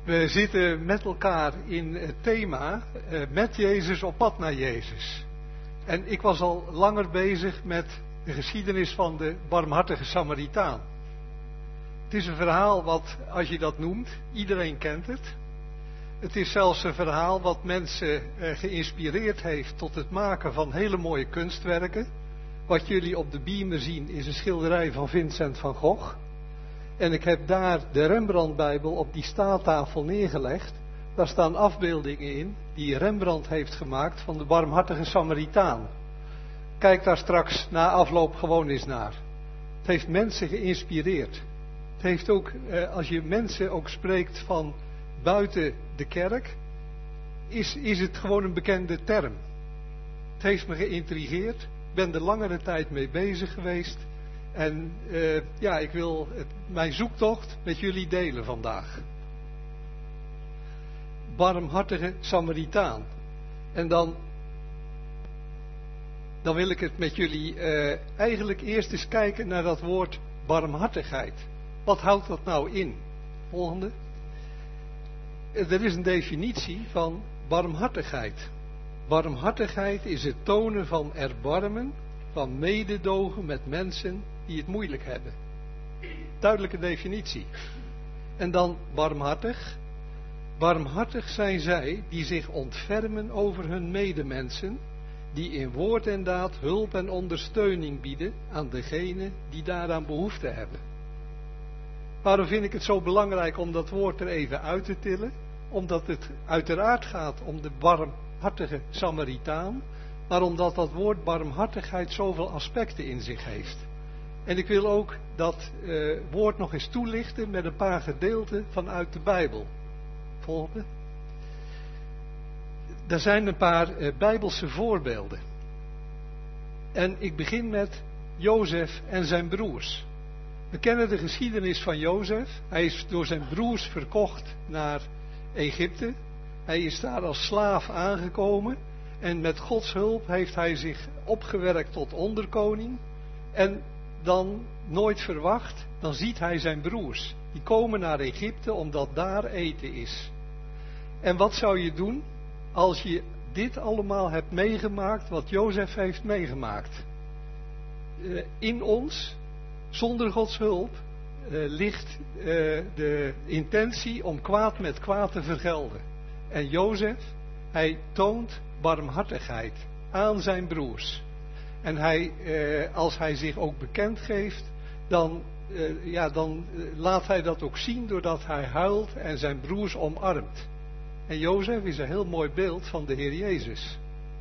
We zitten met elkaar in het thema met Jezus op pad naar Jezus. En ik was al langer bezig met de geschiedenis van de barmhartige Samaritaan. Het is een verhaal wat, als je dat noemt, iedereen kent het. Het is zelfs een verhaal wat mensen geïnspireerd heeft tot het maken van hele mooie kunstwerken. Wat jullie op de beamer zien is een schilderij van Vincent van Gogh. En ik heb daar de Rembrandt-bijbel op die staattafel neergelegd. Daar staan afbeeldingen in die Rembrandt heeft gemaakt van de barmhartige Samaritaan. Kijk daar straks na afloop gewoon eens naar. Het heeft mensen geïnspireerd. Het heeft ook, als je mensen ook spreekt van buiten de kerk, is het gewoon een bekende term. Het heeft me geïntrigeerd. Ik ben er langere tijd mee bezig geweest. En ik wil mijn zoektocht met jullie delen vandaag. Barmhartige Samaritaan. En dan wil ik het met jullie eigenlijk eerst eens kijken naar dat woord barmhartigheid. Wat houdt dat nou in? Volgende. Er is een definitie van barmhartigheid. Barmhartigheid is het tonen van erbarmen, van mededogen met mensen die het moeilijk hebben. Duidelijke definitie. En dan barmhartig. Barmhartig zijn zij die zich ontfermen over hun medemensen, die in woord en daad hulp en ondersteuning bieden aan degenen die daaraan behoefte hebben. Waarom vind ik het zo belangrijk om dat woord er even uit te tillen? Omdat het uiteraard gaat om de barmhartige Samaritaan, maar omdat dat woord barmhartigheid zoveel aspecten in zich heeft. En ik wil ook dat woord nog eens toelichten met een paar gedeelten vanuit de Bijbel. Volgende. Er zijn een paar Bijbelse voorbeelden. En ik begin met Jozef en zijn broers. We kennen de geschiedenis van Jozef. Hij is door zijn broers verkocht naar Egypte. Hij is daar als slaaf aangekomen. En met Gods hulp heeft hij zich opgewerkt tot onderkoning. En dan, nooit verwacht, dan ziet hij zijn broers. Die komen naar Egypte omdat daar eten is. En wat zou je doen als je dit allemaal hebt meegemaakt wat Jozef heeft meegemaakt? In ons, zonder Gods hulp, ligt de intentie om kwaad met kwaad te vergelden. En Jozef, hij toont barmhartigheid aan zijn broers. En als hij zich ook bekend geeft, dan laat hij dat ook zien doordat hij huilt en zijn broers omarmt. En Jozef is een heel mooi beeld van de Heer Jezus.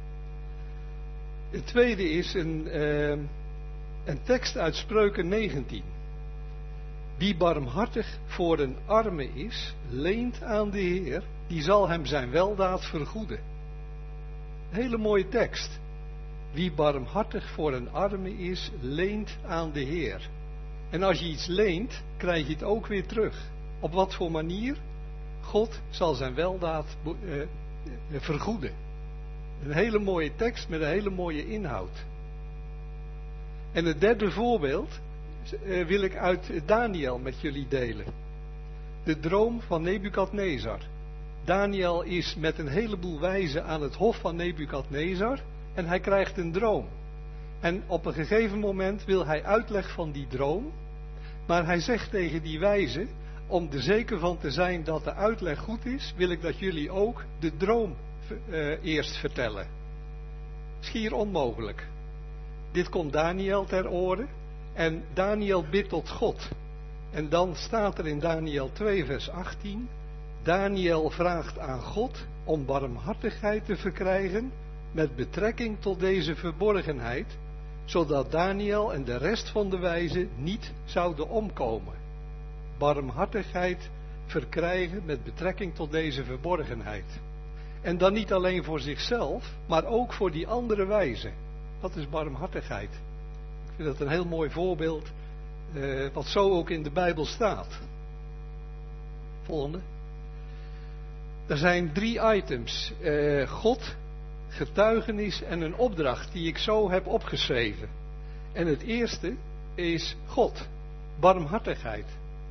Het tweede is een tekst uit Spreuken 19. Wie barmhartig voor een arme is, leent aan de Heer, die zal hem zijn weldaad vergoeden. Een hele mooie tekst. Wie barmhartig voor een arme is, leent aan de Heer. En als je iets leent, krijg je het ook weer terug. Op wat voor manier? God zal zijn weldaad vergoeden. Een hele mooie tekst met een hele mooie inhoud. En het derde voorbeeld wil ik uit Daniel met jullie delen. De droom van Nebukadnezar. Daniel is met een heleboel wijzen aan het hof van Nebukadnezar en hij krijgt een droom. En op een gegeven moment wil hij uitleg van die droom, maar hij zegt tegen die wijzen, om er zeker van te zijn dat de uitleg goed is, wil ik dat jullie ook de droom eerst vertellen. Schier onmogelijk. Dit komt Daniel ter oren en Daniel bidt tot God. En dan staat er in Daniel 2 vers 18, Daniel vraagt aan God om barmhartigheid te verkrijgen met betrekking tot deze verborgenheid, zodat Daniel en de rest van de wijzen niet zouden omkomen. Barmhartigheid verkrijgen met betrekking tot deze verborgenheid. En dan niet alleen voor zichzelf, maar ook voor die andere wijzen. Dat is barmhartigheid. Ik vind dat een heel mooi voorbeeld, wat zo ook in de Bijbel staat. Volgende. Er zijn 3 items. God, getuigenis en een opdracht die ik zo heb opgeschreven. En het eerste is God. Barmhartigheid.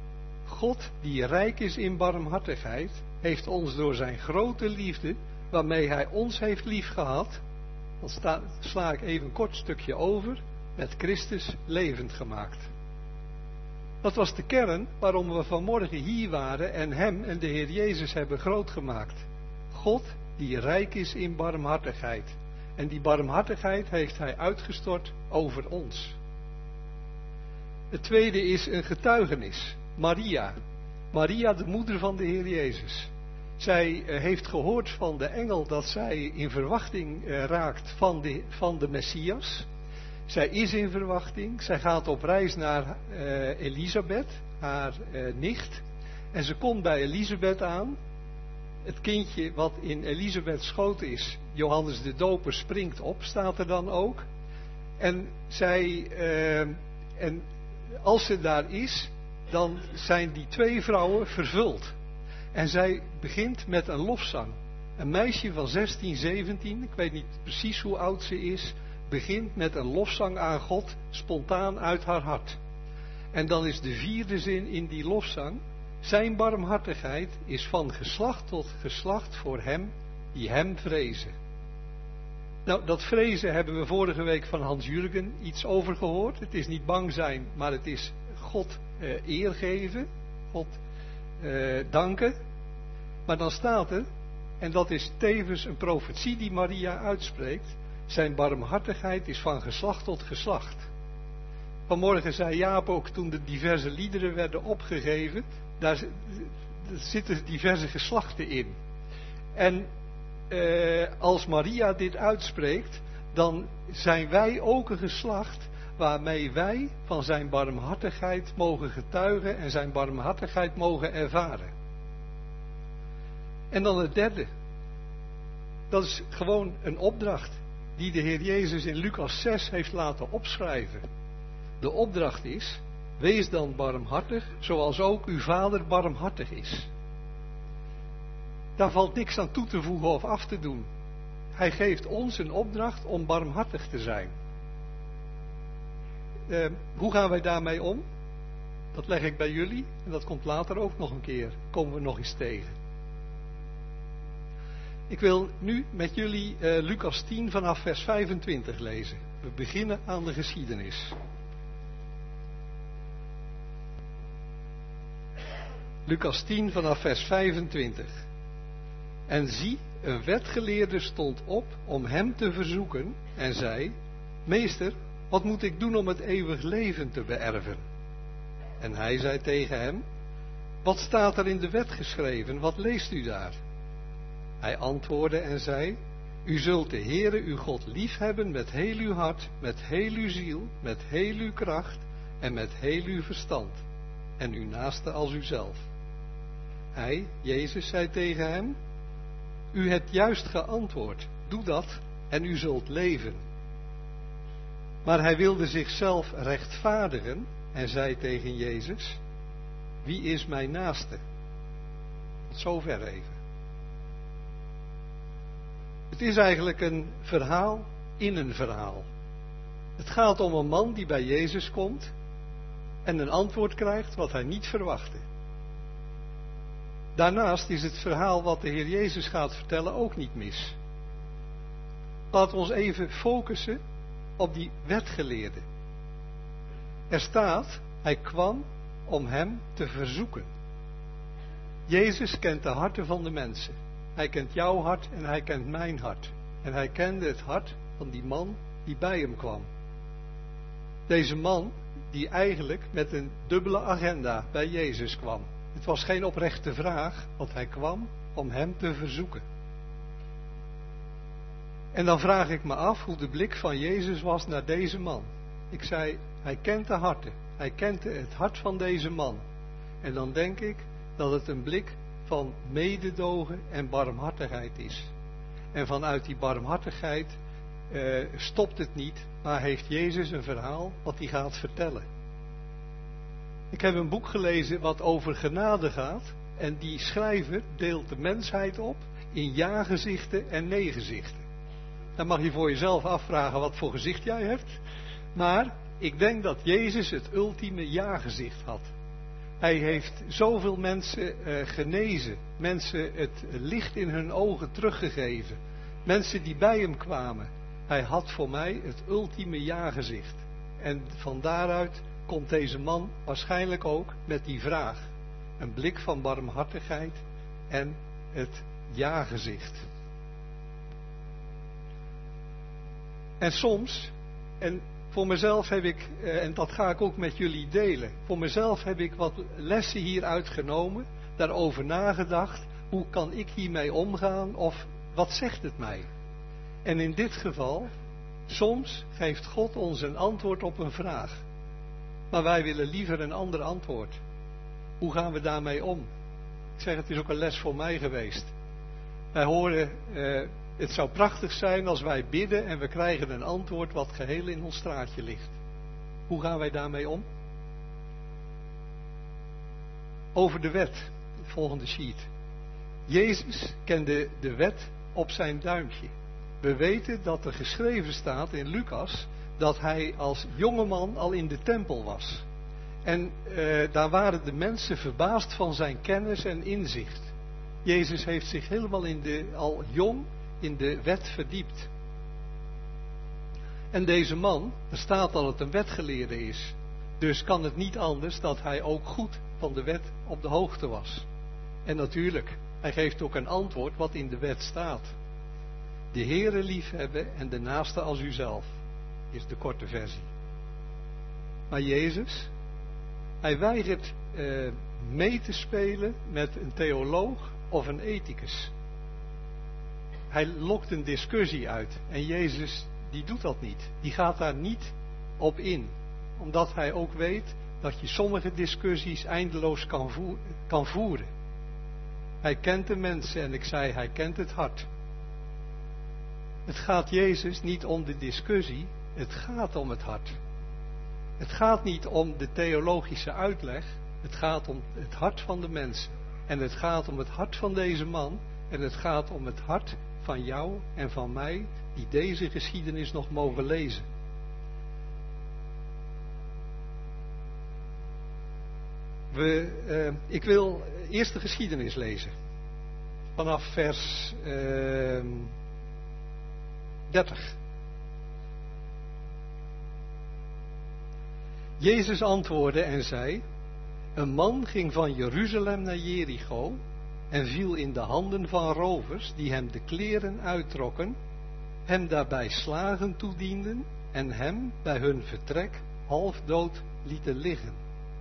God die rijk is in barmhartigheid, heeft ons door zijn grote liefde, waarmee hij ons heeft liefgehad, dan sla ik even een kort stukje over, met Christus levend gemaakt. Dat was de kern waarom we vanmorgen hier waren en hem en de Heer Jezus hebben groot gemaakt. God die rijk is in barmhartigheid. En die barmhartigheid heeft hij uitgestort over ons. Het tweede is een getuigenis. Maria. Maria, de moeder van de Heer Jezus. Zij heeft gehoord van de engel dat zij in verwachting raakt van de Messias. Zij is in verwachting. Zij gaat op reis naar Elisabeth, haar nicht. En ze komt bij Elisabeth aan. Het kindje wat in Elisabeths schoot is, Johannes de Doper, springt op, staat er dan ook. En als ze daar is, dan zijn die twee vrouwen vervuld. En zij begint met een lofzang. Een meisje van 16, 17, ik weet niet precies hoe oud ze is, begint met een lofzang aan God, spontaan uit haar hart. En dan is de vierde zin in die lofzang: zijn barmhartigheid is van geslacht tot geslacht voor hem die hem vrezen. Nou, dat vrezen hebben we vorige week van Hans Jurgen iets over gehoord. Het is niet bang zijn, maar het is God eer geven, God danken. Maar dan staat er, en dat is tevens een profetie die Maria uitspreekt, zijn barmhartigheid is van geslacht tot geslacht. Vanmorgen zei Jaap ook, toen de diverse liederen werden opgegeven, daar zitten diverse geslachten in. En als Maria dit uitspreekt, dan zijn wij ook een geslacht waarmee wij van zijn barmhartigheid mogen getuigen en zijn barmhartigheid mogen ervaren. En dan het derde. Dat is gewoon een opdracht die de Heer Jezus in Lucas 6 heeft laten opschrijven. De opdracht is: wees dan barmhartig, zoals ook uw Vader barmhartig is. Daar valt niks aan toe te voegen of af te doen. Hij geeft ons een opdracht om barmhartig te zijn. Hoe gaan wij daarmee om? Dat leg ik bij jullie en dat komt later ook nog een keer. Komen we nog eens tegen. Ik wil nu met jullie Lucas 10 vanaf vers 25 lezen. We beginnen aan de geschiedenis. Lucas 10 vanaf vers 25. En zie, een wetgeleerde stond op om hem te verzoeken en zei: Meester, wat moet ik doen om het eeuwig leven te beërven? En hij zei tegen hem: Wat staat er in de wet geschreven? Wat leest u daar? Hij antwoordde en zei: U zult de Heere uw God liefhebben met heel uw hart, met heel uw ziel, met heel uw kracht en met heel uw verstand. En uw naaste als uzelf. Hij, Jezus, zei tegen hem: U hebt juist geantwoord, doe dat en u zult leven. Maar hij wilde zichzelf rechtvaardigen en zei tegen Jezus: Wie is mijn naaste? Tot zover even. Het is eigenlijk een verhaal in een verhaal. Het gaat om een man die bij Jezus komt en een antwoord krijgt wat hij niet verwachtte. Daarnaast is het verhaal wat de Heer Jezus gaat vertellen ook niet mis. Laten we ons even focussen op die wetgeleerde. Er staat, hij kwam om hem te verzoeken. Jezus kent de harten van de mensen. Hij kent jouw hart en hij kent mijn hart. En hij kende het hart van die man die bij hem kwam. Deze man die eigenlijk met een dubbele agenda bij Jezus kwam. Het was geen oprechte vraag, want hij kwam om hem te verzoeken. En dan vraag ik me af hoe de blik van Jezus was naar deze man. Ik zei, hij kent de harten. Hij kent het hart van deze man. En dan denk ik dat het een blik van mededogen en barmhartigheid is. En vanuit die barmhartigheid stopt het niet, maar heeft Jezus een verhaal wat hij gaat vertellen. Ik heb een boek gelezen wat over genade gaat. En die schrijver deelt de mensheid op in ja-gezichten en nee-gezichten. Dan mag je voor jezelf afvragen wat voor gezicht jij hebt. Maar ik denk dat Jezus het ultieme ja-gezicht had. Hij heeft zoveel mensen genezen. Mensen het licht in hun ogen teruggegeven. Mensen die bij hem kwamen. Hij had voor mij het ultieme ja-gezicht. En van daaruit komt deze man waarschijnlijk ook met die vraag. Een blik van barmhartigheid en het ja-gezicht. En soms, en voor mezelf heb ik, en dat ga ik ook met jullie delen. Voor mezelf heb ik wat lessen hieruit genomen. Daarover nagedacht. Hoe kan ik hiermee omgaan? Of wat zegt het mij? En in dit geval, soms geeft God ons een antwoord op een vraag. Maar wij willen liever een ander antwoord. Hoe gaan we daarmee om? Ik zeg, het is ook een les voor mij geweest. Wij horen, het zou prachtig zijn als wij bidden en we krijgen een antwoord wat geheel in ons straatje ligt. Hoe gaan wij daarmee om? Over de wet, het volgende sheet. Jezus kende de wet op zijn duimpje. We weten dat er geschreven staat in Lucas dat hij als jongeman al in de tempel was. En daar waren de mensen verbaasd van zijn kennis en inzicht. Jezus heeft zich helemaal al jong in de wet verdiept. En deze man, er staat dat het een wetgeleerde is. Dus kan het niet anders dat hij ook goed van de wet op de hoogte was. En natuurlijk, hij geeft ook een antwoord wat in de wet staat. De Heere liefhebben en de naaste als uzelf, is de korte versie. Maar Jezus, hij weigert mee te spelen met een theoloog of een ethicus. Hij lokt een discussie uit. En Jezus, die doet dat niet. Die gaat daar niet op in. Omdat hij ook weet dat je sommige discussies eindeloos kan voeren. Hij kent de mensen en ik zei, hij kent het hart. Het gaat Jezus niet om de discussie, het gaat om het hart. Het gaat niet om de theologische uitleg, het gaat om het hart van de mensen. En het gaat om het hart van deze man en het gaat om het hart van jou en van mij die deze geschiedenis nog mogen lezen. Ik wil eerst de geschiedenis lezen. Vanaf vers 30. Jezus antwoordde en zei: een man ging van Jeruzalem naar Jericho en viel in de handen van rovers die hem de kleren uittrokken, hem daarbij slagen toedienden en hem bij hun vertrek half dood lieten liggen.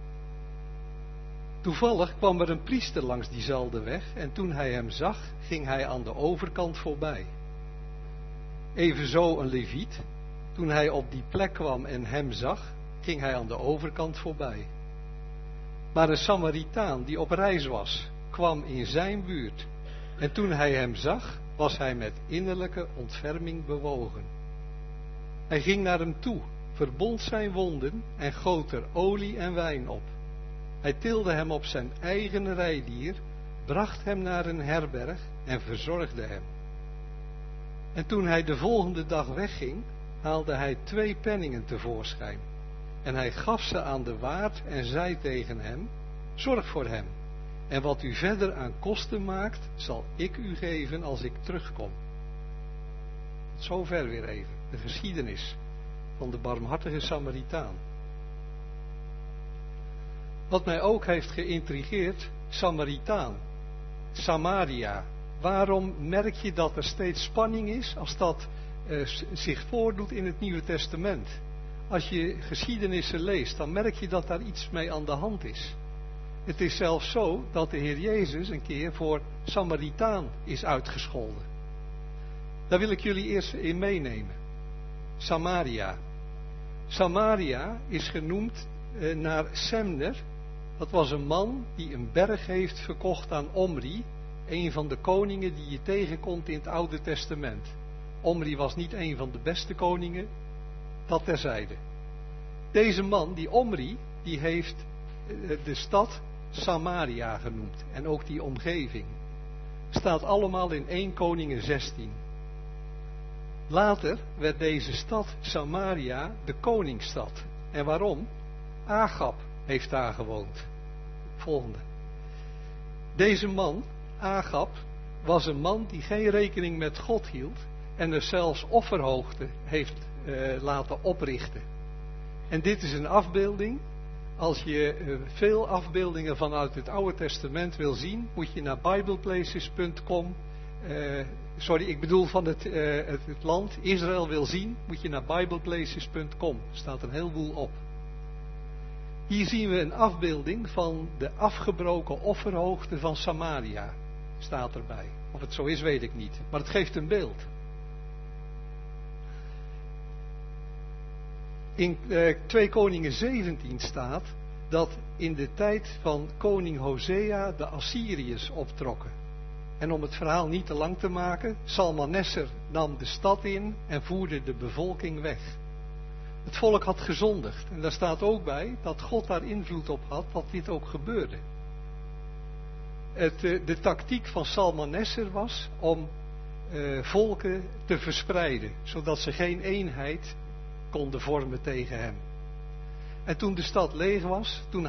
Toevallig kwam er een priester langs diezelfde weg en toen hij hem zag, ging hij aan de overkant voorbij. Evenzo een leviet, toen hij op die plek kwam en hem zag, ging hij aan de overkant voorbij. Maar een Samaritaan die op reis was, kwam in zijn buurt en toen hij hem zag, was hij met innerlijke ontferming bewogen. Hij ging naar hem toe, verbond zijn wonden en goot er olie en wijn op. Hij tilde hem op zijn eigen rijdier, bracht hem naar een herberg en verzorgde hem. En toen hij de volgende dag wegging, haalde hij 2 penningen tevoorschijn. En hij gaf ze aan de waard en zei tegen hem: zorg voor hem. En wat u verder aan kosten maakt, zal ik u geven als ik terugkom. Zover weer even, de geschiedenis van de barmhartige Samaritaan. Wat mij ook heeft geïntrigeerd, Samaritaan, Samaria. Waarom merk je dat er steeds spanning is als dat zich voordoet in het Nieuwe Testament? Als je geschiedenissen leest, dan merk je dat daar iets mee aan de hand is. Het is zelfs zo dat de Heer Jezus een keer voor Samaritaan is uitgescholden. Daar wil ik jullie eerst in meenemen. Samaria. Samaria is genoemd naar Semner. Dat was een man die een berg heeft verkocht aan Omri, een van de koningen die je tegenkomt in het Oude Testament. Omri was niet een van de beste koningen, dat terzijde. Deze man, die Omri, die heeft de stad Samaria genoemd en ook die omgeving. Staat allemaal in 1 Koningen 16. Later werd deze stad Samaria de koningsstad. En waarom? Agab heeft daar gewoond. volgende. Deze man, Agab, was een man die geen rekening met God hield en er zelfs offerhoogte heeft laten oprichten. En dit is een afbeelding. Als je veel afbeeldingen vanuit het Oude Testament wil zien, moet je naar bibleplaces.com. Ik bedoel van het land Israël wil zien, moet je naar bibleplaces.com. Er staat een heleboel op. Hier zien we een afbeelding van de afgebroken offerhoogte van Samaria. Staat erbij. Of het zo is, weet ik niet. Maar het geeft een beeld. In 2 Koningen 17 staat dat in de tijd van koning Hosea de Assyriërs optrokken. En om het verhaal niet te lang te maken, Salmaneser nam de stad in en voerde de bevolking weg. Het volk had gezondigd. En daar staat ook bij dat God daar invloed op had dat dit ook gebeurde. De tactiek van Salmaneser was om volken te verspreiden, zodat ze geen eenheid konden vormen tegen hem. En toen de stad leeg was, toen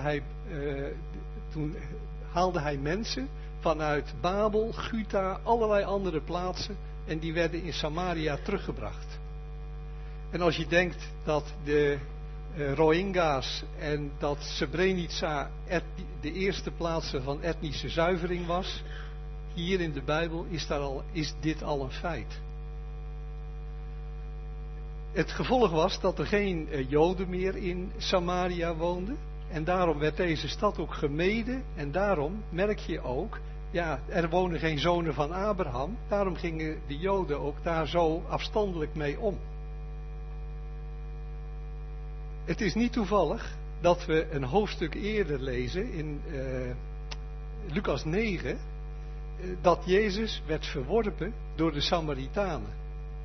haalde hij mensen vanuit Babel, Guta, allerlei andere plaatsen en die werden in Samaria teruggebracht. En als je denkt dat de Rohingya's en dat Srebrenica de eerste plaatsen van etnische zuivering was, hier in de Bijbel is dit al een feit. Het gevolg was dat er geen Joden meer in Samaria woonden. En daarom werd deze stad ook gemeden. En daarom merk je ook, ja, er wonen geen zonen van Abraham. Daarom gingen de Joden ook daar zo afstandelijk mee om. Het is niet toevallig dat we een hoofdstuk eerder lezen in Lucas 9. Dat Jezus werd verworpen door de Samaritanen.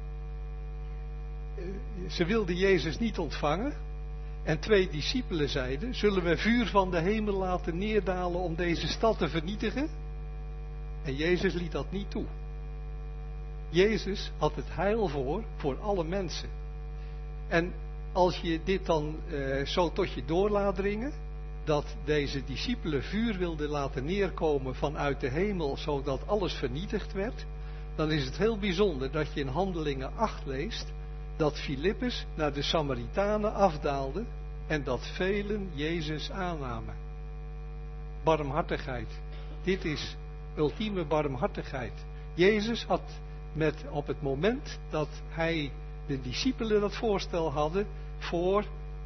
Ze wilden Jezus niet ontvangen. En 2 discipelen zeiden, zullen we vuur van de hemel laten neerdalen om deze stad te vernietigen? En Jezus liet dat niet toe. Jezus had het heil voor alle mensen. En als je dit dan zo tot je door laat dringen, dat deze discipelen vuur wilden laten neerkomen vanuit de hemel, zodat alles vernietigd werd, dan is het heel bijzonder dat je in Handelingen 8 leest, dat Filippus naar de Samaritanen afdaalde en dat velen Jezus aannamen. Barmhartigheid. Dit is ultieme barmhartigheid. Jezus had op het moment dat hij de discipelen dat voorstel hadden, voor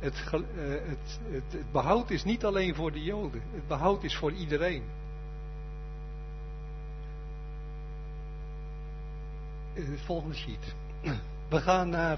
het behoud is niet alleen voor de Joden. Het behoud is voor iedereen. Het volgende sheet. We gaan naar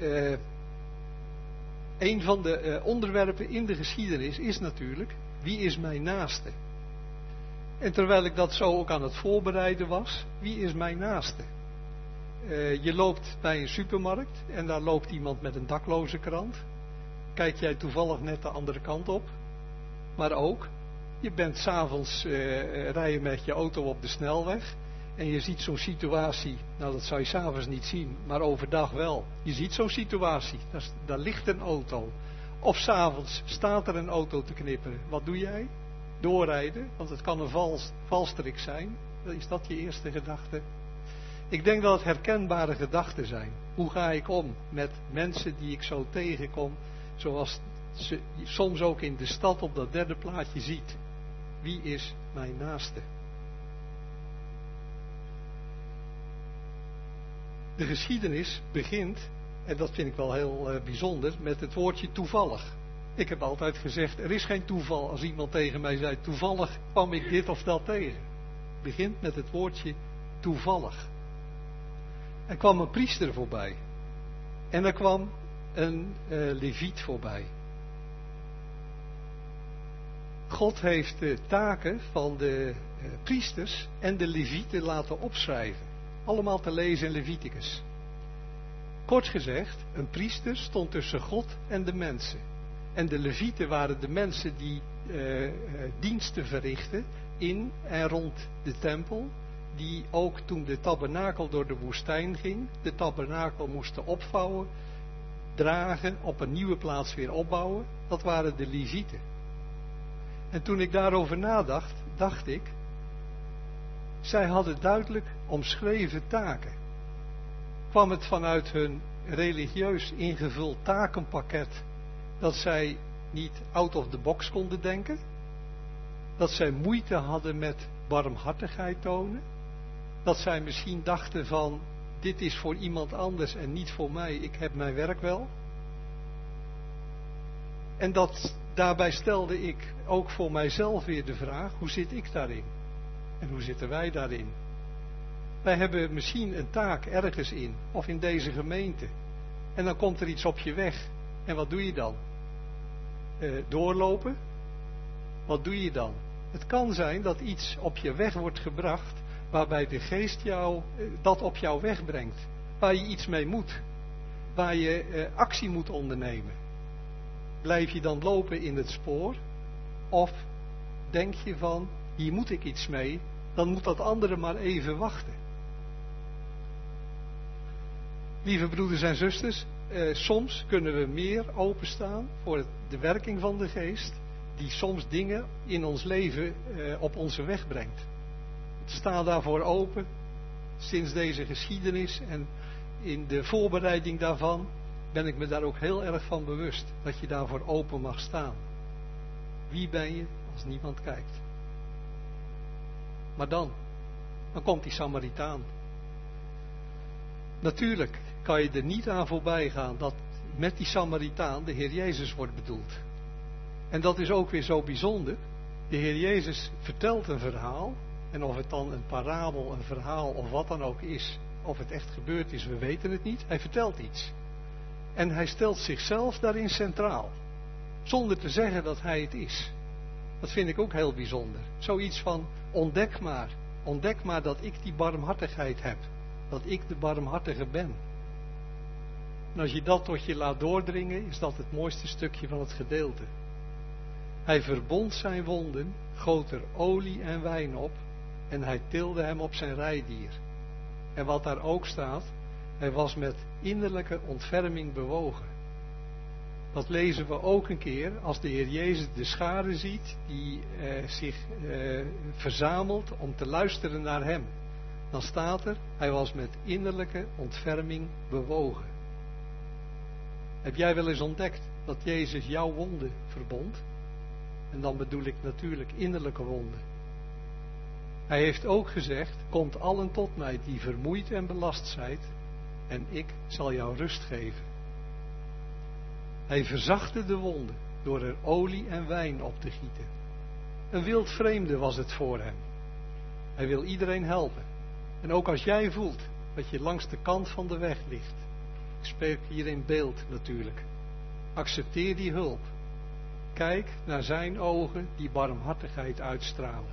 een van de onderwerpen in de geschiedenis is natuurlijk, wie is mijn naaste? En terwijl ik dat zo ook aan het voorbereiden was, wie is mijn naaste? Je loopt bij een supermarkt en daar loopt iemand met een dakloze krant. Kijk jij toevallig net de andere kant op. Maar ook, je bent 's avonds rijden met je auto op de snelweg. En je ziet zo'n situatie, nou dat zou je 's avonds niet zien, maar overdag wel. Je ziet zo'n situatie, daar ligt een auto. Of 's avonds staat er een auto te knipperen. Wat doe jij? Doorrijden, want het kan een valstrik zijn. Is dat je eerste gedachte? Ik denk dat het herkenbare gedachten zijn. Hoe ga ik om met mensen die ik zo tegenkom, zoals ze soms ook in de stad op dat derde plaatje ziet. Wie is mijn naaste? De geschiedenis begint, en dat vind ik wel heel bijzonder, met het woordje toevallig. Ik heb altijd gezegd, er is geen toeval als iemand tegen mij zei, toevallig kwam ik dit of dat tegen. Het begint met het woordje toevallig. Er kwam een priester voorbij. En er kwam een leviet voorbij. God heeft de taken van de priesters en de levieten laten opschrijven. Allemaal te lezen in Leviticus. Kort gezegd, een priester stond tussen God en de mensen. En de levieten waren de mensen die diensten verrichten in en rond de tempel. Die ook toen de tabernakel door de woestijn ging, de tabernakel moesten opvouwen, dragen, op een nieuwe plaats weer opbouwen. Dat waren de levieten. En toen ik daarover nadacht, dacht ik, zij hadden duidelijk omschreven taken. Kwam het vanuit hun religieus ingevuld takenpakket dat zij niet out of the box konden denken? Dat zij moeite hadden met barmhartigheid tonen? Dat zij misschien dachten van, dit is voor iemand anders en niet voor mij, ik heb mijn werk wel? En daarbij stelde ik ook voor mijzelf weer de vraag, hoe zit ik daarin? En hoe zitten wij daarin? Wij hebben misschien een taak ergens in, of in deze gemeente. En dan komt er iets op je weg. En wat doe je dan? Doorlopen? Wat doe je dan? Het kan zijn dat iets op je weg wordt gebracht, waarbij de geest dat op jou wegbrengt. Waar je iets mee moet. Waar je actie moet ondernemen. Blijf je dan lopen in het spoor? Of denk je van, hier moet ik iets mee, dan moet dat andere maar even wachten. Lieve broeders en zusters, soms kunnen we meer openstaan voor de werking van de geest, die soms dingen in ons leven op onze weg brengt. Sta daarvoor open, sinds deze geschiedenis en in de voorbereiding daarvan ben ik me daar ook heel erg van bewust, dat je daarvoor open mag staan. Wie ben je als niemand kijkt? Maar dan komt die Samaritaan. Natuurlijk kan je er niet aan voorbij gaan dat met die Samaritaan de Heer Jezus wordt bedoeld. En dat is ook weer zo bijzonder. De Heer Jezus vertelt een verhaal. En of het dan een parabel, een verhaal of wat dan ook is. Of het echt gebeurd is, we weten het niet. Hij vertelt iets. En hij stelt zichzelf daarin centraal. Zonder te zeggen dat hij het is. Dat vind ik ook heel bijzonder. Zoiets van, ontdek maar. Ontdek maar dat ik die barmhartigheid heb. Dat ik de barmhartige ben. En als je dat tot je laat doordringen, is dat het mooiste stukje van het gedeelte. Hij verbond zijn wonden, goot er olie en wijn op en hij tilde hem op zijn rijdier. En wat daar ook staat, hij was met innerlijke ontferming bewogen. Dat lezen we ook een keer als de Heer Jezus de schare ziet die zich verzamelt om te luisteren naar hem. Dan staat er, hij was met innerlijke ontferming bewogen. Heb jij wel eens ontdekt dat Jezus jouw wonden verbond? En dan bedoel ik natuurlijk innerlijke wonden. Hij heeft ook gezegd, komt allen tot mij die vermoeid en belast zijt, en ik zal jou rust geven. Hij verzachtte de wonden door er olie en wijn op te gieten. Een wild vreemde was het voor hem. Hij wil iedereen helpen. En ook als jij voelt dat je langs de kant van de weg ligt. Ik spreek hier in beeld natuurlijk. Accepteer die hulp. Kijk naar zijn ogen die barmhartigheid uitstralen.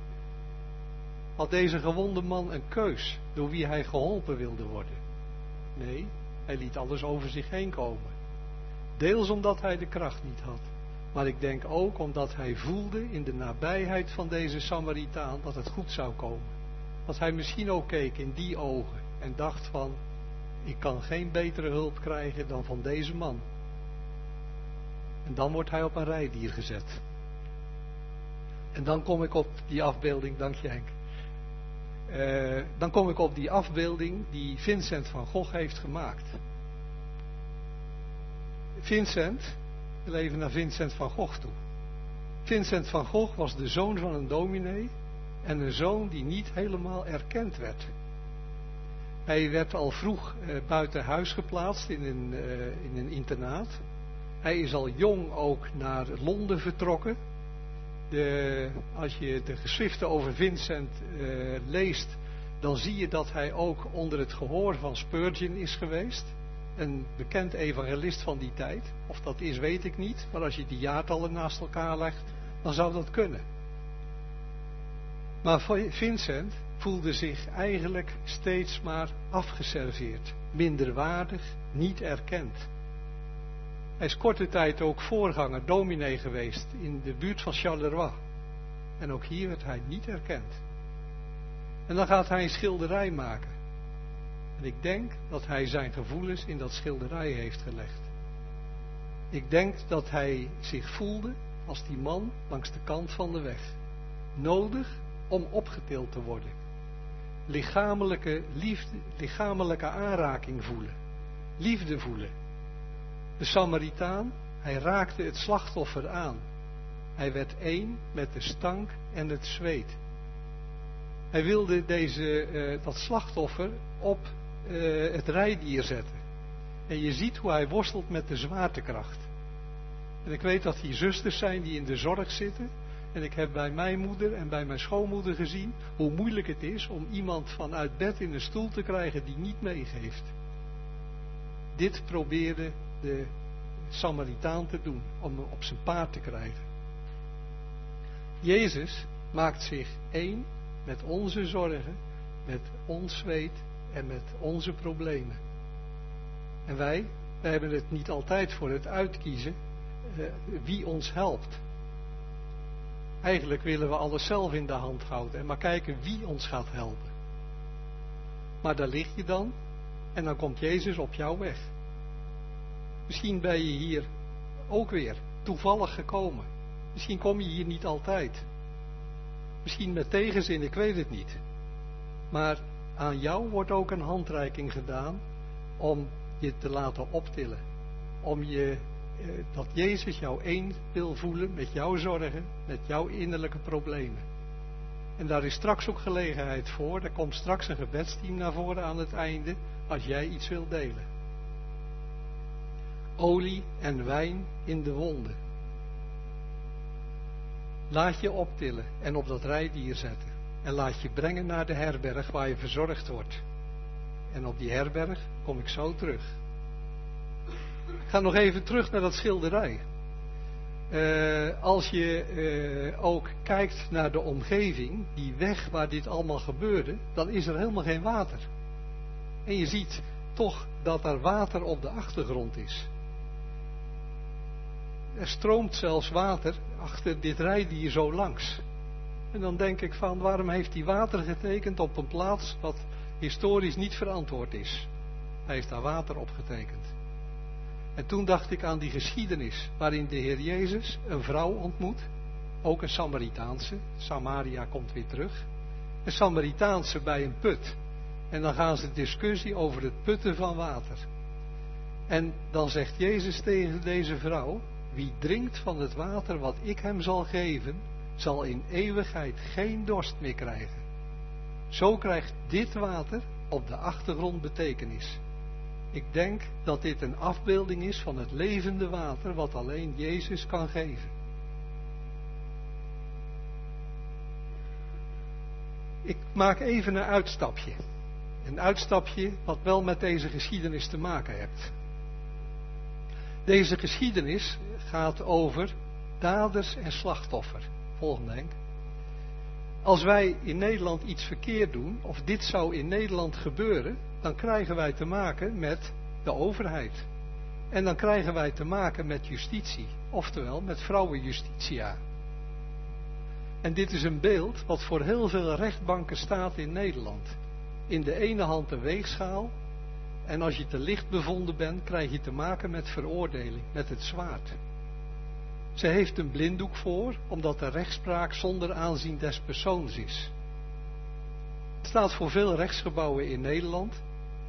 Had deze gewonde man een keus door wie hij geholpen wilde worden? Nee, hij liet alles over zich heen komen. Deels omdat hij de kracht niet had. Maar ik denk ook omdat hij voelde in de nabijheid van deze Samaritaan dat het goed zou komen. Dat hij misschien ook keek in die ogen en dacht van, ik kan geen betere hulp krijgen dan van deze man. En dan wordt hij op een rijdier gezet. En dan kom ik op die afbeelding, dank je Henk. Dan kom ik op die afbeelding die Vincent van Gogh heeft gemaakt. Vincent, we wil even naar Vincent van Gogh toe. Vincent van Gogh was de zoon van een dominee en een zoon die niet helemaal erkend werd. Hij werd al vroeg buiten huis geplaatst in een internaat. Hij is al jong ook naar Londen vertrokken. Als je de geschriften over Vincent leest, dan zie je dat hij ook onder het gehoor van Spurgeon is geweest. Een bekend evangelist van die tijd. Of dat is, weet ik niet. Maar als je die jaartallen naast elkaar legt, dan zou dat kunnen. Maar Vincent voelde zich eigenlijk steeds maar afgeserveerd. Minderwaardig, niet erkend. Hij is korte tijd ook voorganger, dominee geweest in de buurt van Charleroi. En ook hier werd hij niet erkend. En dan gaat hij een schilderij maken. En ik denk dat hij zijn gevoelens in dat schilderij heeft gelegd. Ik denk dat hij zich voelde als die man langs de kant van de weg. Nodig om opgetild te worden. Lichamelijke liefde, lichamelijke aanraking voelen. Liefde voelen. De Samaritaan, hij raakte het slachtoffer aan. Hij werd één met de stank en het zweet. Hij wilde dat slachtoffer op het rijdier zetten. En je ziet hoe hij worstelt met de zwaartekracht. En ik weet dat hier zusters zijn die in de zorg zitten. En ik heb bij mijn moeder en bij mijn schoonmoeder gezien hoe moeilijk het is om iemand vanuit bed in een stoel te krijgen die niet meegeeft. Dit probeerde de Samaritaan te doen, om hem op zijn paard te krijgen. Jezus maakt zich één met onze zorgen, met ons zweet en met onze problemen. En wij hebben het niet altijd voor het uitkiezen wie ons helpt. Eigenlijk willen we alles zelf in de hand houden en maar kijken wie ons gaat helpen. Maar daar lig je dan en dan komt Jezus op jouw weg. Misschien ben je hier ook weer toevallig gekomen. Misschien kom je hier niet altijd. Misschien met tegenzin, ik weet het niet. Maar aan jou wordt ook een handreiking gedaan om je te laten optillen. Dat Jezus jou één wil voelen met jouw zorgen, met jouw innerlijke problemen. En daar is straks ook gelegenheid voor. Er komt straks een gebedsteam naar voren aan het einde, als jij iets wilt delen. Olie en wijn in de wonden. Laat je optillen en op dat rijdier zetten. En laat je brengen naar de herberg waar je verzorgd wordt. En op die herberg kom ik zo terug. Ik ga nog even terug naar dat schilderij. Als je ook kijkt naar de omgeving, die weg waar dit allemaal gebeurde, dan is er helemaal geen water. En je ziet toch dat er water op de achtergrond is. Er stroomt zelfs water achter dit rijdier zo langs. En dan denk ik van, waarom heeft hij water getekend op een plaats wat historisch niet verantwoord is? Hij heeft daar water op getekend. En toen dacht ik aan die geschiedenis waarin de Heer Jezus een vrouw ontmoet, ook een Samaritaanse, Samaria komt weer terug, een Samaritaanse bij een put. En dan gaan ze discussie over het putten van water. En dan zegt Jezus tegen deze vrouw, wie drinkt van het water wat ik hem zal geven, zal in eeuwigheid geen dorst meer krijgen. Zo krijgt dit water op de achtergrond betekenis. Ik denk dat dit een afbeelding is van het levende water wat alleen Jezus kan geven. Ik maak even een uitstapje. Een uitstapje wat wel met deze geschiedenis te maken heeft. Deze geschiedenis gaat over daders en slachtoffer. Volgende Henk. Als wij in Nederland iets verkeerd doen, of dit zou in Nederland gebeuren, dan krijgen wij te maken met de overheid. En dan krijgen wij te maken met justitie, oftewel met vrouwenjustitia. En dit is een beeld wat voor heel veel rechtbanken staat in Nederland. In de ene hand een weegschaal, en als je te licht bevonden bent, krijg je te maken met veroordeling, met het zwaard. Ze heeft een blinddoek voor, omdat de rechtspraak zonder aanzien des persoons is. Het staat voor veel rechtsgebouwen in Nederland.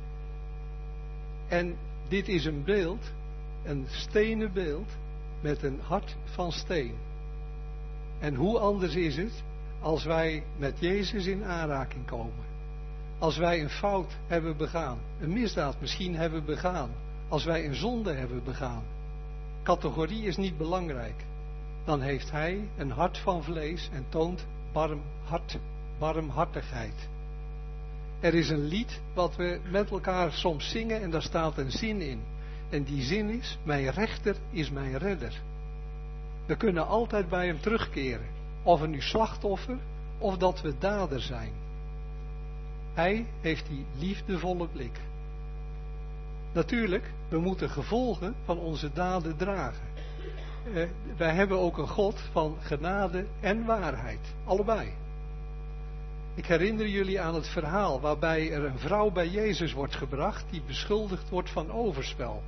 En dit is een beeld, een stenen beeld, met een hart van steen. En hoe anders is het, als wij met Jezus in aanraking komen. Als wij een fout hebben begaan, een misdaad misschien hebben begaan, als wij een zonde hebben begaan. Categorie is niet belangrijk. Dan heeft hij een hart van vlees en toont barmhartigheid. Er is een lied wat we met elkaar soms zingen en daar staat een zin in. En die zin is, mijn rechter is mijn redder. We kunnen altijd bij hem terugkeren. Of we nu slachtoffer of dat we dader zijn. Hij heeft die liefdevolle blik. Natuurlijk, we moeten gevolgen van onze daden dragen. Wij hebben ook een God van genade en waarheid. Allebei. Ik herinner jullie aan het verhaal waarbij er een vrouw bij Jezus wordt gebracht die beschuldigd wordt van overspel.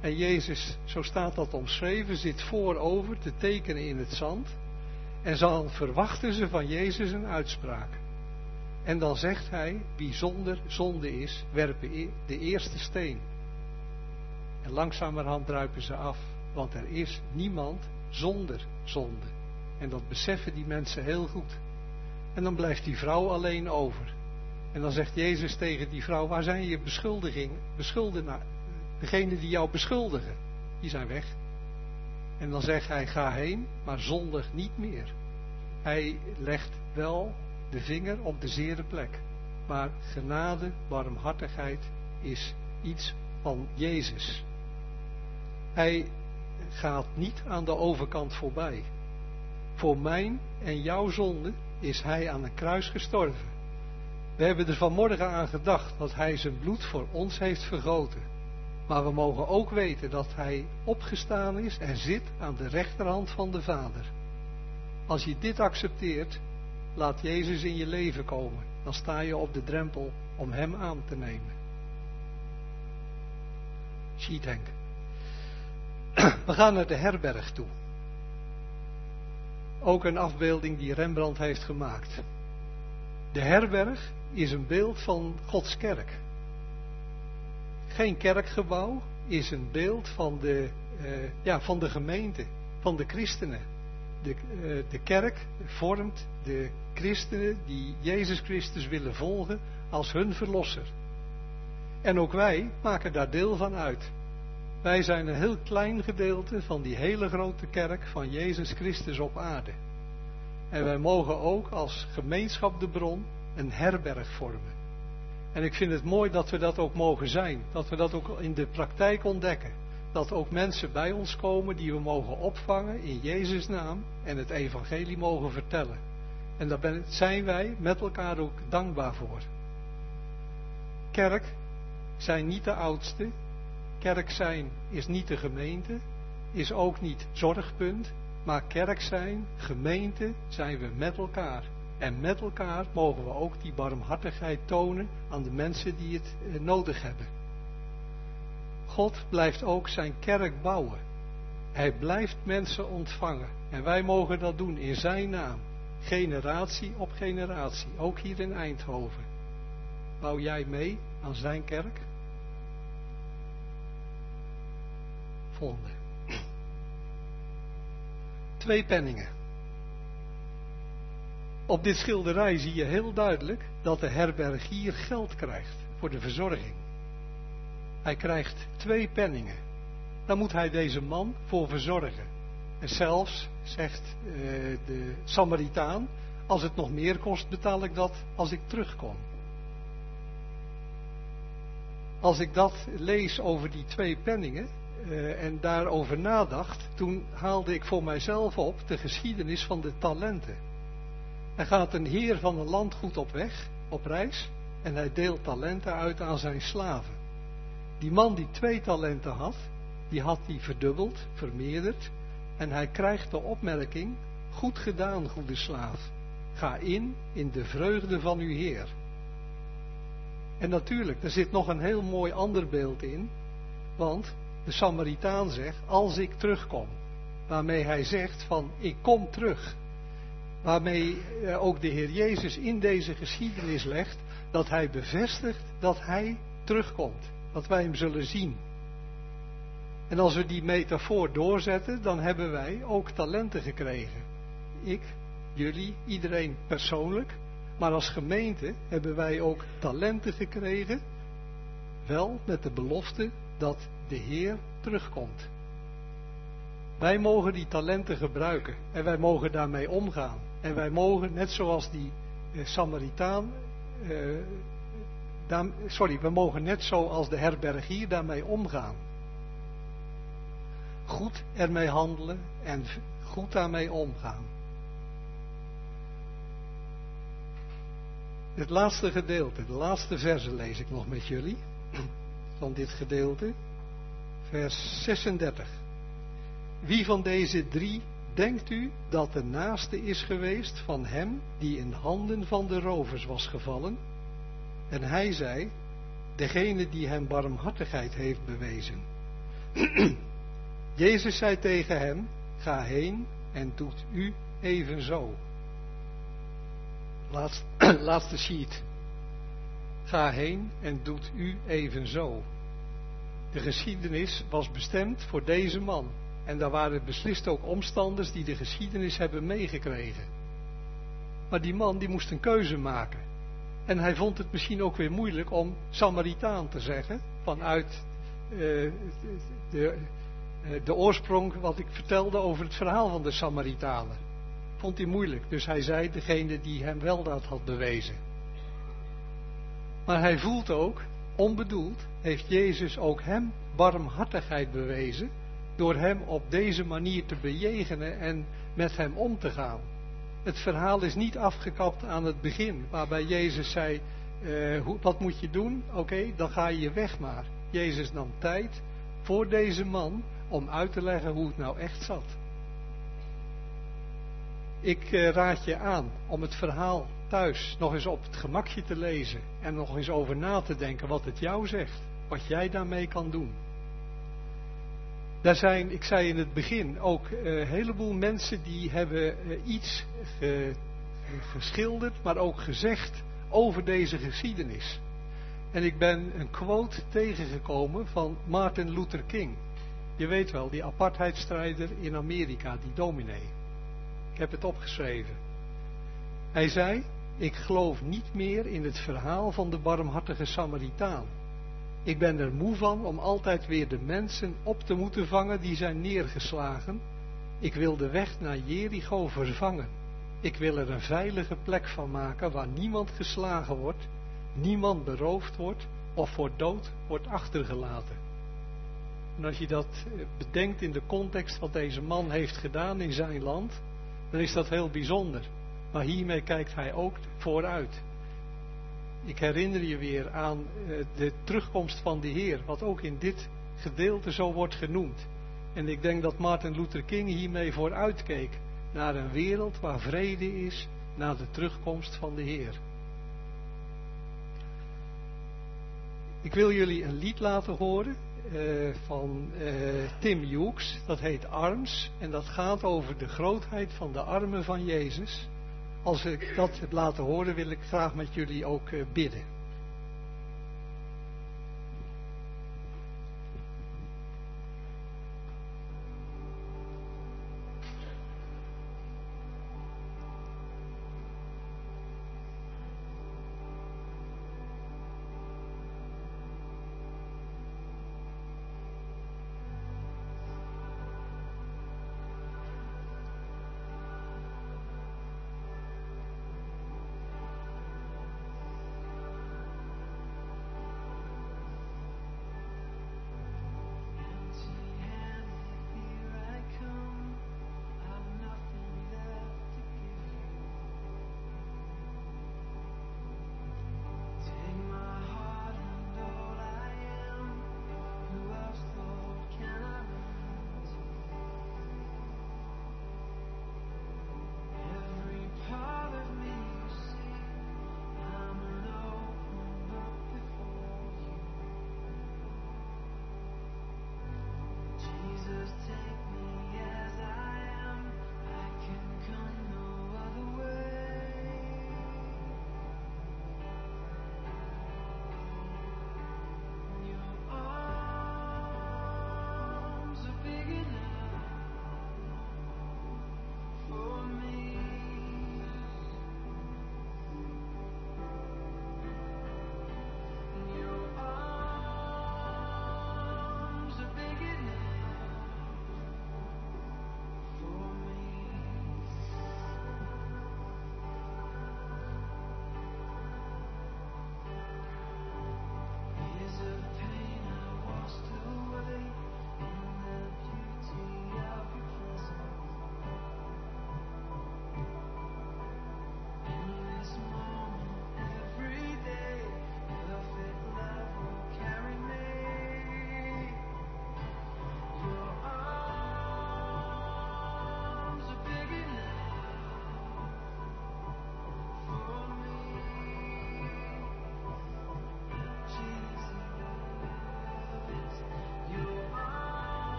En Jezus, zo staat dat omschreven, zit voorover te tekenen in het zand. En dan verwachten ze van Jezus een uitspraak. En dan zegt hij, wie zonder zonde is, werpen de eerste steen. En langzamerhand druipen ze af, want er is niemand zonder zonde. En dat beseffen die mensen heel goed. En dan blijft die vrouw alleen over. En dan zegt Jezus tegen die vrouw, waar zijn je beschuldigden? Degene die jou beschuldigen, die zijn weg. En dan zegt hij, ga heen, maar zondig niet meer. Hij legt wel de vinger op de zere plek. Maar genade, barmhartigheid is iets van Jezus. Hij gaat niet aan de overkant voorbij. Voor mijn en jouw zonde is hij aan een kruis gestorven. We hebben er vanmorgen aan gedacht dat hij zijn bloed voor ons heeft vergoten. Maar we mogen ook weten dat hij opgestaan is en zit aan de rechterhand van de Vader. Als je dit accepteert, laat Jezus in je leven komen. Dan sta je op de drempel om hem aan te nemen. Sheethank. We gaan naar de herberg toe. Ook een afbeelding die Rembrandt heeft gemaakt. De herberg is een beeld van Gods kerk. Geen kerkgebouw is een beeld van de gemeente, van de christenen. De kerk vormt de christenen die Jezus Christus willen volgen als hun verlosser. En ook wij maken daar deel van uit. Wij zijn een heel klein gedeelte van die hele grote kerk van Jezus Christus op aarde. En wij mogen ook als gemeenschap de bron een herberg vormen. En ik vind het mooi dat we dat ook mogen zijn. Dat we dat ook in de praktijk ontdekken. Dat ook mensen bij ons komen die we mogen opvangen in Jezus' naam en het evangelie mogen vertellen. En daar zijn wij met elkaar ook dankbaar voor. Kerk zijn niet de oudste. Kerk zijn is niet de gemeente. Is ook niet zorgpunt. Maar kerk zijn, gemeente, zijn we met elkaar. En met elkaar mogen we ook die barmhartigheid tonen aan de mensen die het nodig hebben. God blijft ook zijn kerk bouwen. Hij blijft mensen ontvangen. En wij mogen dat doen in zijn naam. Generatie op generatie. Ook hier in Eindhoven. Bouw jij mee aan zijn kerk? Volgende. 2 penningen. Op dit schilderij zie je heel duidelijk dat de herbergier geld krijgt voor de verzorging. Hij krijgt 2 penningen. Daar moet hij deze man voor verzorgen. En zelfs, zegt de Samaritaan, als het nog meer kost, betaal ik dat als ik terugkom. Als ik dat lees over die 2 penningen en daarover nadacht, toen haalde ik voor mijzelf op de geschiedenis van de talenten. Er gaat een heer van een landgoed op reis, en hij deelt talenten uit aan zijn slaven. Die man die 2 talenten had die verdubbeld, vermeerderd, en hij krijgt de opmerking, goed gedaan, goede slaaf, ga in de vreugde van uw Heer. En natuurlijk, er zit nog een heel mooi ander beeld in, want de Samaritaan zegt, als ik terugkom, waarmee hij zegt van, ik kom terug. Waarmee ook de Heer Jezus in deze geschiedenis legt, dat hij bevestigt dat hij terugkomt. Dat wij hem zullen zien. En als we die metafoor doorzetten, dan hebben wij ook talenten gekregen. Ik, jullie, iedereen persoonlijk. Maar als gemeente hebben wij ook talenten gekregen. Wel met de belofte dat de Heer terugkomt. Wij mogen die talenten gebruiken. En wij mogen daarmee omgaan. En wij mogen, net zoals die Samaritaan... we mogen net zoals de herbergier daarmee omgaan. Goed ermee handelen en goed daarmee omgaan. Het laatste gedeelte, de laatste verse lees ik nog met jullie. Van dit gedeelte. Vers 36. Wie van deze 3 denkt u dat de naaste is geweest van hem die in handen van de rovers was gevallen? En hij zei, degene die hem barmhartigheid heeft bewezen. Jezus zei tegen hem, ga heen en doet u evenzo. Laatste sheet. Ga heen en doet u evenzo. De geschiedenis was bestemd voor deze man. En daar waren beslist ook omstanders die de geschiedenis hebben meegekregen. Maar die man die moest een keuze maken. En hij vond het misschien ook weer moeilijk om Samaritaan te zeggen. Vanuit de oorsprong wat ik vertelde over het verhaal van de Samaritanen. Vond hij moeilijk. Dus hij zei degene die hem weldaad had bewezen. Maar hij voelt ook, onbedoeld, heeft Jezus ook hem barmhartigheid bewezen. Door hem op deze manier te bejegenen en met hem om te gaan. Het verhaal is niet afgekapt aan het begin, waarbij Jezus zei, wat moet je doen? Oké, dan ga je je weg maar. Jezus nam tijd voor deze man om uit te leggen hoe het nou echt zat. Ik raad je aan om het verhaal thuis nog eens op het gemakje te lezen en nog eens over na te denken wat het jou zegt, wat jij daarmee kan doen. Daar zijn, ik zei in het begin, ook een heleboel mensen die hebben iets geschilderd, maar ook gezegd over deze geschiedenis. En ik ben een quote tegengekomen van Martin Luther King. Je weet wel, die apartheidsstrijder in Amerika, die dominee. Ik heb het opgeschreven. Hij zei, ik geloof niet meer in het verhaal van de barmhartige Samaritaan. Ik ben er moe van om altijd weer de mensen op te moeten vangen die zijn neergeslagen. Ik wil de weg naar Jericho vervangen. Ik wil er een veilige plek van maken waar niemand geslagen wordt, niemand beroofd wordt of voor dood wordt achtergelaten. En als je dat bedenkt in de context wat deze man heeft gedaan in zijn land, dan is dat heel bijzonder. Maar hiermee kijkt hij ook vooruit. Ik herinner je weer aan de terugkomst van de Heer, wat ook in dit gedeelte zo wordt genoemd. En ik denk dat Martin Luther King hiermee vooruitkeek naar een wereld waar vrede is, na de terugkomst van de Heer. Ik wil jullie een lied laten horen van Tim Hughes, dat heet Arms, en dat gaat over de grootheid van de armen van Jezus. Als ik dat heb laten horen, wil ik graag met jullie ook bidden.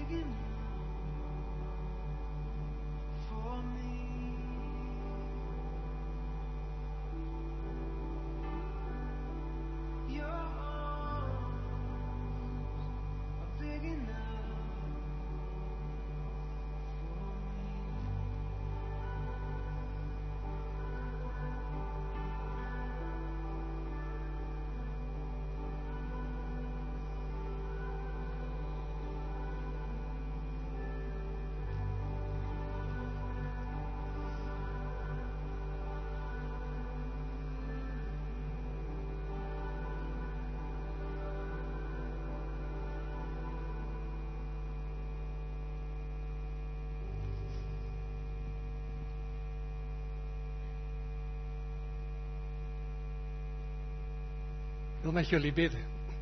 Ik wil met jullie bidden.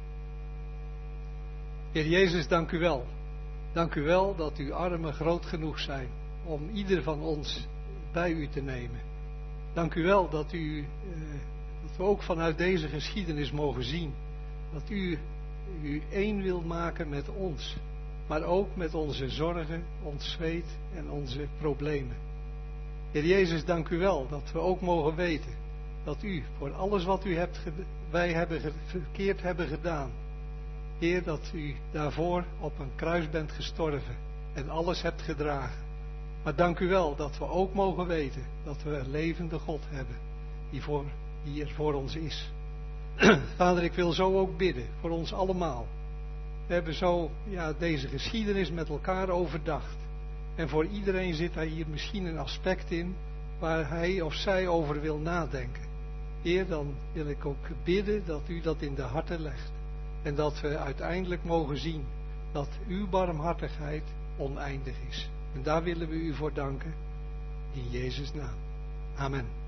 Heer Jezus, dank u wel. Dank u wel dat uw armen groot genoeg zijn om ieder van ons bij u te nemen. Dank u wel dat we ook vanuit deze geschiedenis mogen zien dat u één wil maken met ons, maar ook met onze zorgen, ons zweet en onze problemen. Heer Jezus, dank u wel dat we ook mogen weten dat u voor alles wat wij verkeerd hebben gedaan, Heer, dat u daarvoor op een kruis bent gestorven en alles hebt gedragen. Maar dank u wel dat we ook mogen weten dat we een levende God hebben die er voor ons is. Vader, ik wil zo ook bidden voor ons allemaal. We hebben zo deze geschiedenis met elkaar overdacht. En voor iedereen zit daar hier misschien een aspect in waar hij of zij over wil nadenken. Heer, dan wil ik ook bidden dat u dat in de harten legt. En dat we uiteindelijk mogen zien dat uw barmhartigheid oneindig is. En daar willen we u voor danken. In Jezus' naam. Amen.